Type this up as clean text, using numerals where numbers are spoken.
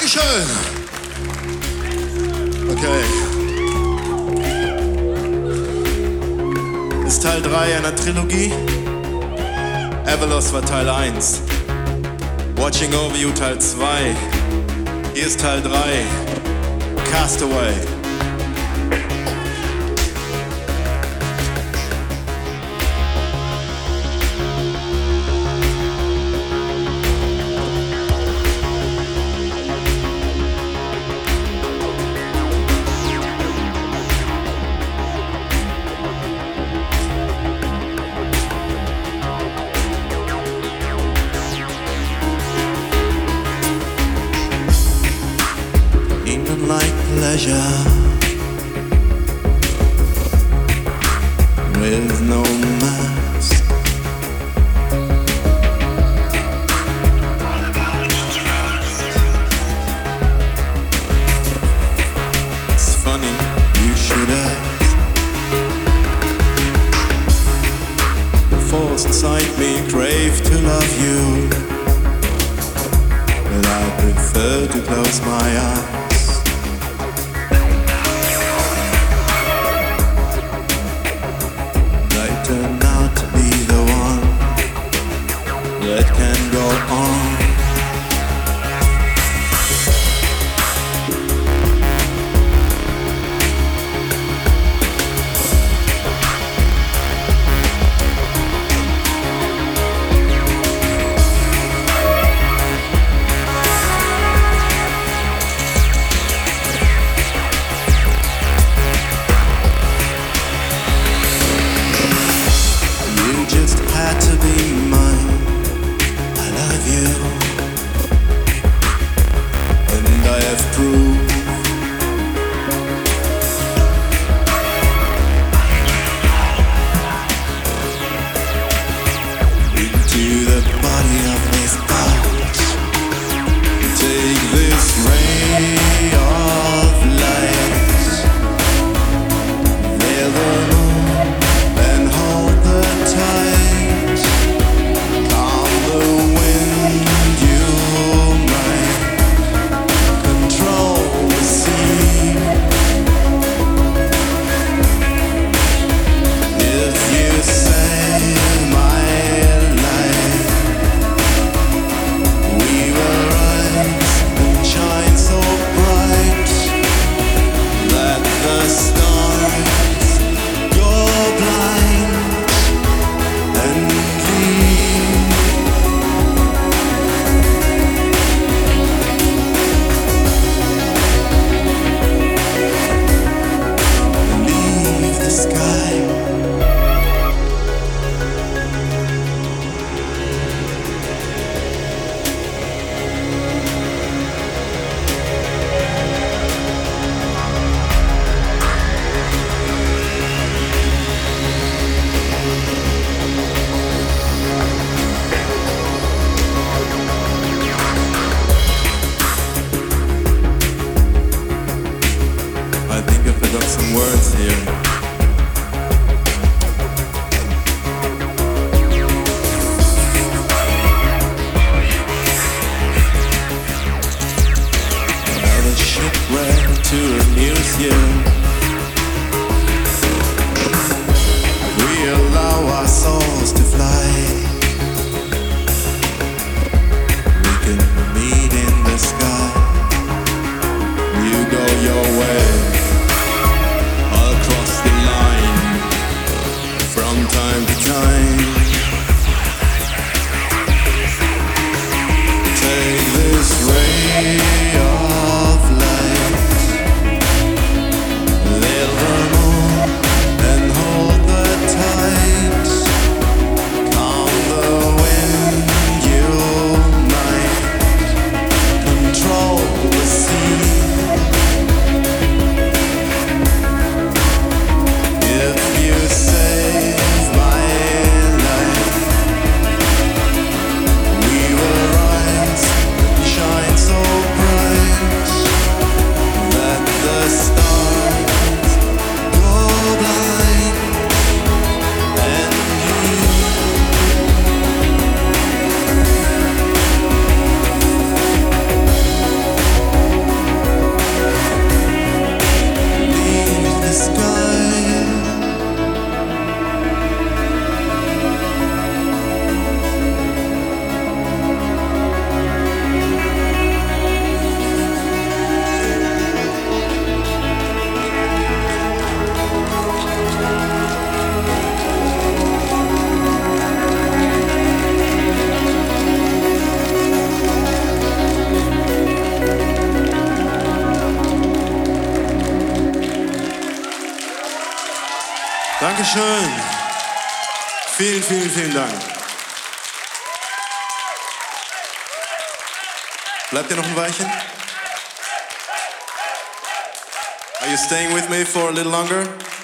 Dankeschön. Okay. Das ist Teil 3 einer Trilogie. Everlost war Teil 1. Watching Over You Teil 2. Hier ist Teil 3. Castaway. Pleasure with no mask. It's funny, you should ask. The force inside me crave to love you, but I prefer to close my eyes. Turn out to be the one that can go on. To be mine, I love you, and I have proof. Into the body of this thought, take this ray of light, veil the moon and hold the tide. Some words here. Another shipwreck to amuse you. We allow our souls to fly. We can meet in the sky. You go your way. From time to time, take this ray of light, Dankeschön. Vielen, vielen, vielen Dank. Bleibt ihr noch ein Weilchen? Are you staying with me for a little longer?